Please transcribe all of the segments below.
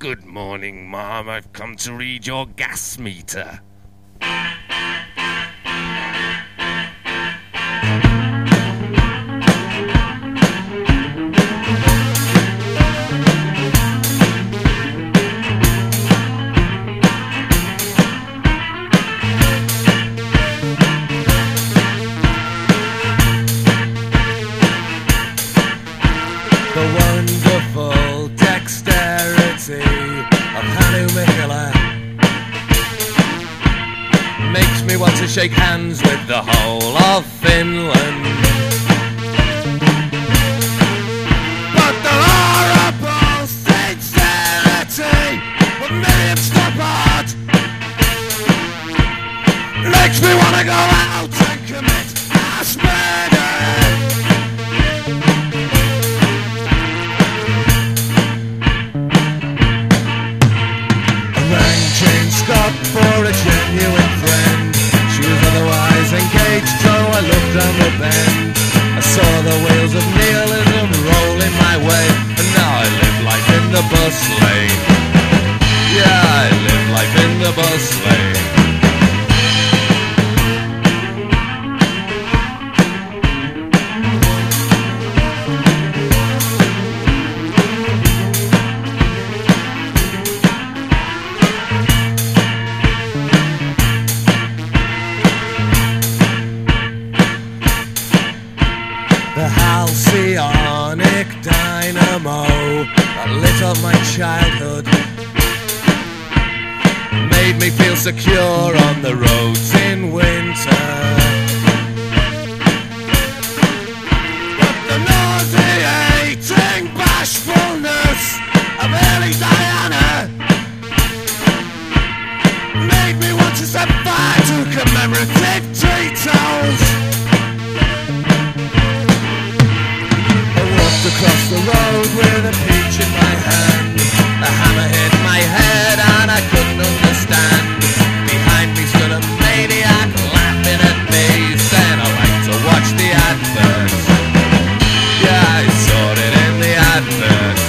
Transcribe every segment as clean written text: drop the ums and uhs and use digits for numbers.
Good morning, Mom. I've come to read your gas meter. The wonderful dexterity of Hannu Mikkola makes me want to shake hands with the whole of Finland. But the horrible sincerity of Miriam Stoppard makes me want to go out and commit mass murder. Scott for a genuine friend. She was otherwise engaged, so I looked down the bend. I saw the wheels of nihilism rolling my way, and now I live life in the bus lane. Yeah, I live life in the bus lane. The halcyonic dynamo that lit up my childhood made me feel secure on the roads in winter. But the nauseating bashfulness of early Diana made me want to set fire to commemorative tree towels. Across the road with a peach in my hand. A hammer hit my head and I couldn't understand. Behind me stood a maniac laughing at me, saying I like to watch the adverts. Yeah, I saw it in the adverts.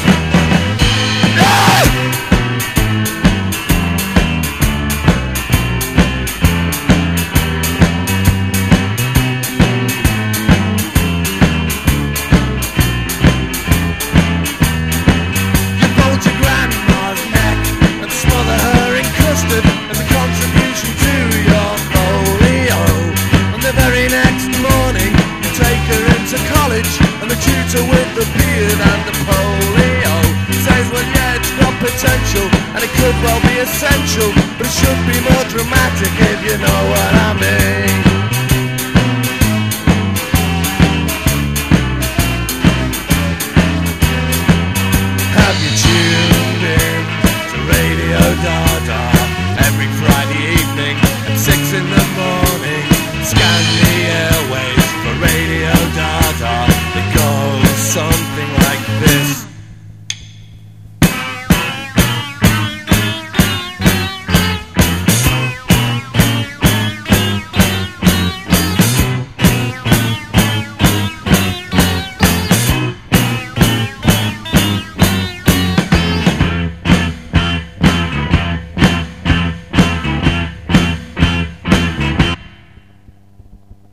And the contribution to your folio. And the very next morning you take her into college, and the tutor with the beard and the polio says, well, yeah, it's got potential and it could well be